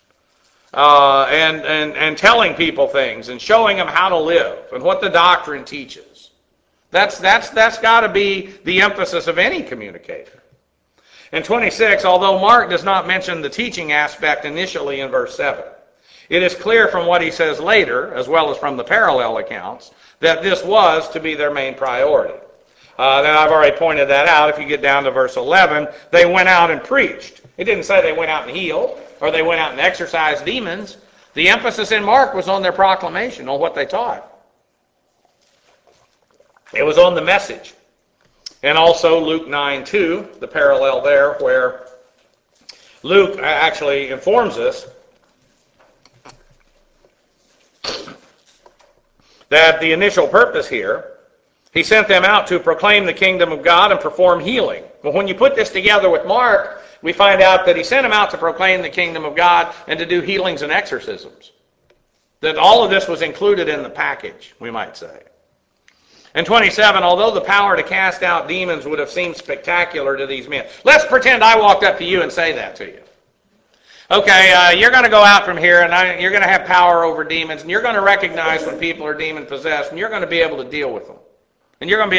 And telling people things and showing them how to live and what the doctrine teaches. That's got to be the emphasis of any communicator. In 26, although Mark does not mention the teaching aspect initially in verse 7, it is clear from what he says later, as well as from the parallel accounts, that this was to be their main priority. Then I've already pointed that out. If you get down to verse 11, they went out and preached. It didn't say they went out and healed or they went out and exorcised demons. The emphasis in Mark was on their proclamation, on what they taught. It was on the message. And also Luke 9:2, the parallel there, where Luke actually informs us that the initial purpose here, he sent them out to proclaim the kingdom of God and perform healing. Well, when you put this together with Mark, we find out that he sent them out to proclaim the kingdom of God and to do healings and exorcisms. That all of this was included in the package, we might say. And 27, although the power to cast out demons would have seemed spectacular to these men. Let's pretend I walked up to you and say that to you. Okay, you're going to go out from here, and you're going to have power over demons, and you're going to recognize when people are demon-possessed, and you're going to be able to deal with them. And you're going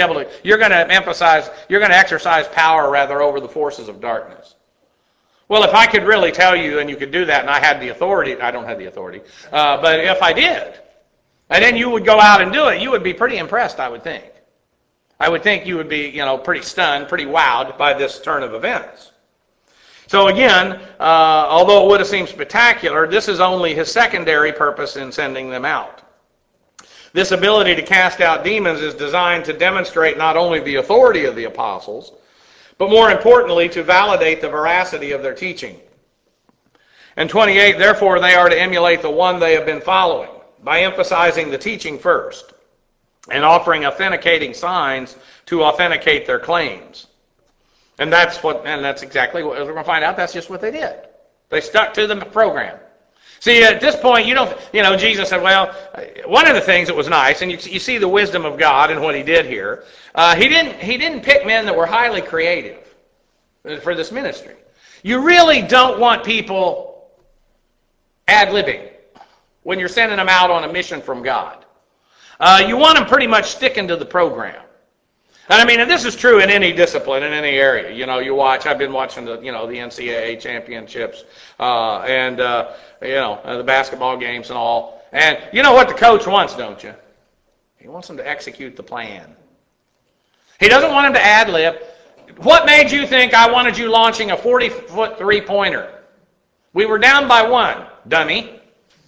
to exercise power, rather, over the forces of darkness. Well, if I could really tell you, and you could do that, and I had the authority, I don't have the authority, but if I did, and then you would go out and do it, you would be pretty impressed, I would think. I would think you would be, pretty stunned, pretty wowed by this turn of events. So again, although it would have seemed spectacular, this is only his secondary purpose in sending them out. This ability to cast out demons is designed to demonstrate not only the authority of the apostles, but more importantly, to validate the veracity of their teaching. And 28, therefore they are to emulate the one they have been following, by emphasizing the teaching first, and offering authenticating signs to authenticate their claims. And that's exactly what we're going to find out. That's just what they did. They stuck to the program. See, at this point, Jesus said, well, one of the things that was nice, and you see the wisdom of God in what he did here, he didn't pick men that were highly creative for this ministry. You really don't want people ad-libbing when you're sending them out on a mission from God. You want them pretty much sticking to the program. And I mean, and this is true in any discipline, in any area. I've been watching the NCAA championships, and the basketball games and all. And you know what the coach wants, don't you? He wants them to execute the plan. He doesn't want them to ad-lib. What made you think I wanted you launching a 40-foot three-pointer? We were down by one, dummy.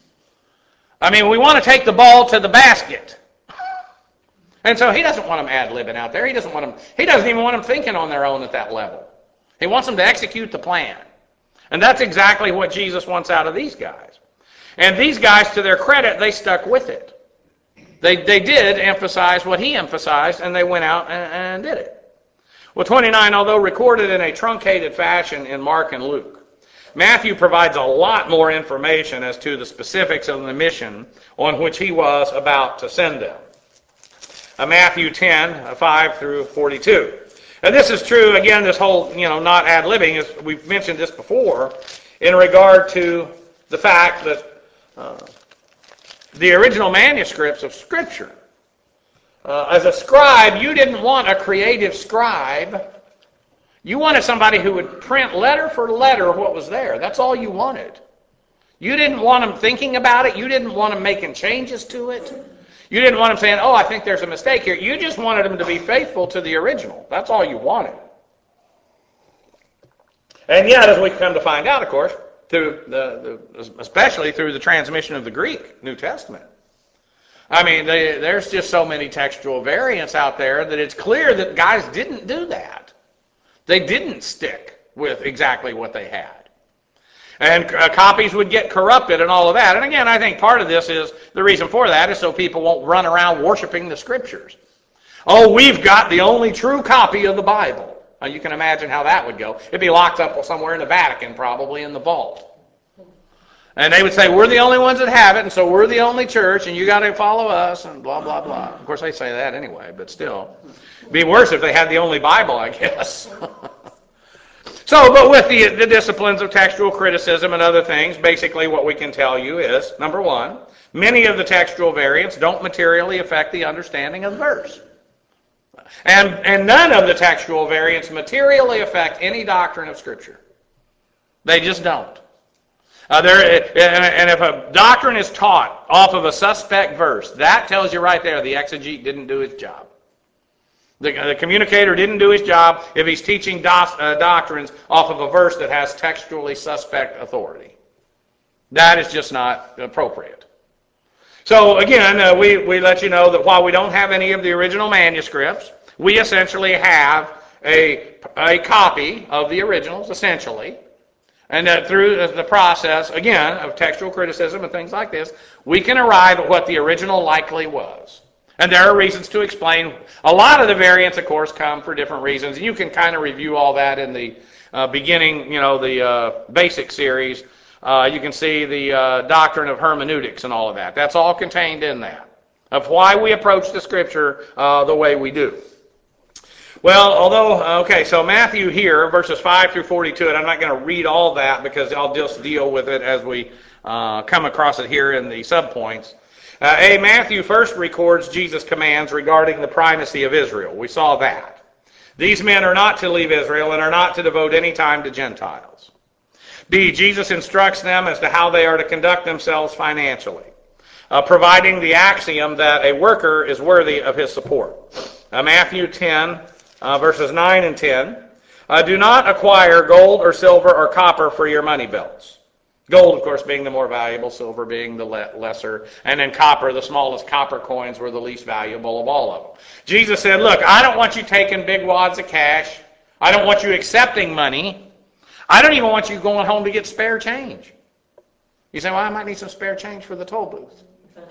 I mean, we want to take the ball to the basket. And so he doesn't want them ad-libbing out there. He doesn't even want them thinking on their own at that level. He wants them to execute the plan. And that's exactly what Jesus wants out of these guys. And these guys, to their credit, they stuck with it. They did emphasize what he emphasized, and they went out and did it. Well, 29, although recorded in a truncated fashion in Mark and Luke, Matthew provides a lot more information as to the specifics of the mission on which he was about to send them. Matthew 10, 5 through 42. And this is true, again, this whole, not ad-libbing, we've mentioned this before, in regard to the fact that the original manuscripts of Scripture, as a scribe, you didn't want a creative scribe. You wanted somebody who would print letter for letter what was there. That's all you wanted. You didn't want them thinking about it. You didn't want them making changes to it. You didn't want them saying, oh, I think there's a mistake here. You just wanted them to be faithful to the original. That's all you wanted. And yet, as we come to find out, of course, especially through the transmission of the Greek New Testament, I mean, there's just so many textual variants out there that it's clear that guys didn't do that. They didn't stick with exactly what they had. And copies would get corrupted and all of that. And again, I think part of this is, the reason for that is so people won't run around worshiping the Scriptures. Oh, we've got the only true copy of the Bible. Now, you can imagine how that would go. It'd be locked up somewhere in the Vatican, probably in the vault. And they would say, we're the only ones that have it, and so we're the only church, and you got to follow us, and blah, blah, blah. Of course, they say that anyway, but still. It'd be worse if they had the only Bible, I guess. So, but with the disciplines of textual criticism and other things, basically what we can tell you is, number one, many of the textual variants don't materially affect the understanding of the verse. And none of the textual variants materially affect any doctrine of Scripture. They just don't. And if a doctrine is taught off of a suspect verse, that tells you right there the exegete didn't do his job. The communicator didn't do his job if he's teaching doctrines off of a verse that has textually suspect authority. That is just not appropriate. So again, we let you know that while we don't have any of the original manuscripts, we essentially have a copy of the originals, essentially. And through the process, again, of textual criticism and things like this, we can arrive at what the original likely was. And there are reasons to explain. A lot of the variants, of course, come for different reasons. And you can kind of review all that in the beginning, the basic series. You can see the doctrine of hermeneutics and all of that. That's all contained in that. of why we approach the Scripture the way we do. Well, so Matthew here, verses 5 through 42, and I'm not going to read all that because I'll just deal with it as we come across it here in the subpoints. Matthew first records Jesus' commands regarding the primacy of Israel. We saw that. These men are not to leave Israel and are not to devote any time to Gentiles. B, Jesus instructs them as to how they are to conduct themselves financially, providing the axiom that a worker is worthy of his support. Matthew 10, verses 9 and 10. Do not acquire gold or silver or copper for your money belts. Gold, of course, being the more valuable, silver being the lesser, and then copper, the smallest copper coins were the least valuable of all of them. Jesus said, look, I don't want you taking big wads of cash. I don't want you accepting money. I don't even want you going home to get spare change. You say, well, I might need some spare change for the toll booth.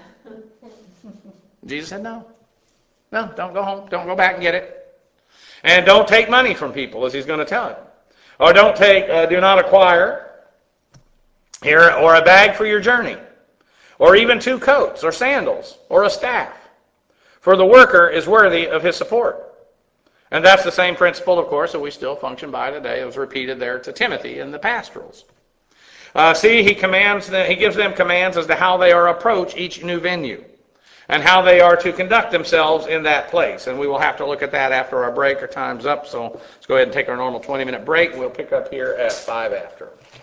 Jesus said, no. No, don't go home. Don't go back and get it. And don't take money from people, as he's going to tell him. Or do not acquire here, or a bag for your journey, or even 2 coats, or sandals, or a staff. For the worker is worthy of his support. And that's the same principle, of course, that we still function by today. It was repeated there to Timothy in the pastorals. He gives them commands as to how they are to approach each new venue, and how they are to conduct themselves in that place. And we will have to look at that after our break. Our time's up, so let's go ahead and take our normal 20-minute break. We'll pick up here at 5 after.